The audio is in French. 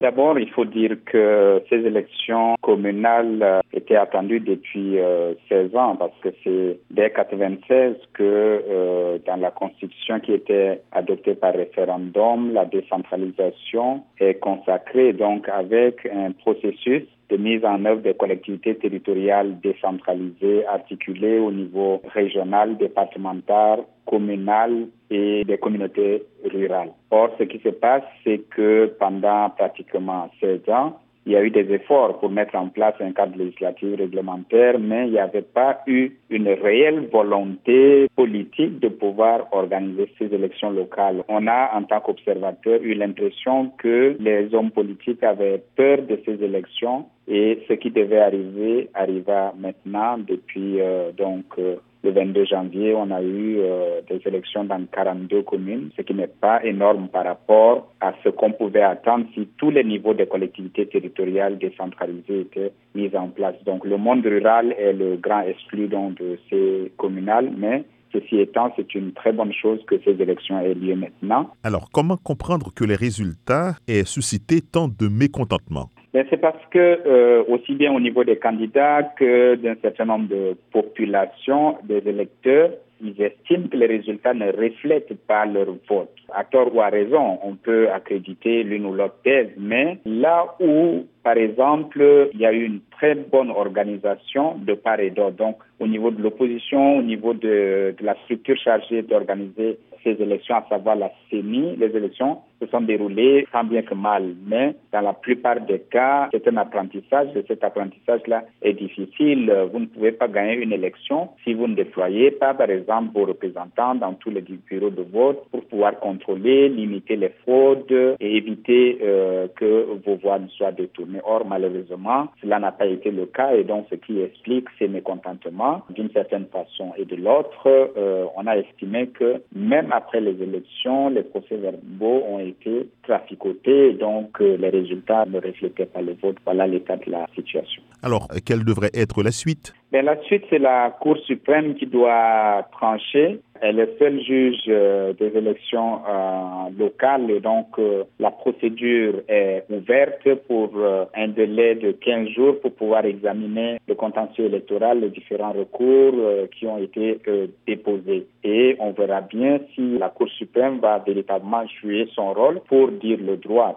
D'abord, il faut dire que ces élections communales étaient attendues depuis 16 ans parce que c'est dès 1996 que dans la Constitution qui était adoptée par référendum, la décentralisation est consacrée donc avec un processus de mise en œuvre des collectivités territoriales décentralisées, articulées au niveau régional, départemental, communal et des communautés rurales. Or, ce qui se passe, c'est que pendant pratiquement 16 ans, il y a eu des efforts pour mettre en place un cadre législatif réglementaire, mais il n'y avait pas eu une réelle volonté politique de pouvoir organiser ces élections locales. On a, en tant qu'observateur, eu l'impression que les hommes politiques avaient peur de ces élections et ce qui devait arriver arriva maintenant depuis le 22 janvier, on a eu des élections dans 42 communes, ce qui n'est pas énorme par rapport à ce qu'on pouvait attendre si tous les niveaux des collectivités territoriales décentralisées étaient mis en place. Donc le monde rural est le grand exclu de ces communales, mais ceci étant, c'est une très bonne chose que ces élections aient lieu maintenant. Alors, comment comprendre que les résultats aient suscité tant de mécontentement? C'est parce que, aussi bien au niveau des candidats que d'un certain nombre de populations, des électeurs, ils estiment que les résultats ne reflètent pas leur vote. À tort ou à raison, on peut accréditer l'une ou l'autre thèse, mais là où, par exemple, il y a eu une très bonne organisation de part et d'autre, donc au niveau de l'opposition, au niveau de la structure chargée d'organiser ces élections, à savoir la CENI, les élections se sont déroulées tant bien que mal. Mais dans la plupart des cas, c'est un apprentissage et cet apprentissage-là est difficile. Vous ne pouvez pas gagner une élection si vous ne déployez pas, par exemple, vos représentants dans tous les bureaux de vote pour pouvoir contrôler, limiter les fraudes et éviter que vos voix ne soient détournées. Or, malheureusement, cela n'a pas été le cas et donc ce qui explique ces mécontentements d'une certaine façon. Et de l'autre, on a estimé que même après les élections, les procès-verbaux ont été traficotés et donc les résultats ne reflétaient pas le vote. Voilà l'état de la situation. Alors, quelle devrait être la suite? La suite, c'est la Cour suprême qui doit trancher. Elle est seule juge des élections locales et donc la procédure est ouverte pour un délai de 15 jours pour pouvoir examiner le contentieux électoral, les différents recours qui ont été déposés. Et on verra bien si la Cour suprême va véritablement jouer son rôle pour dire le droit.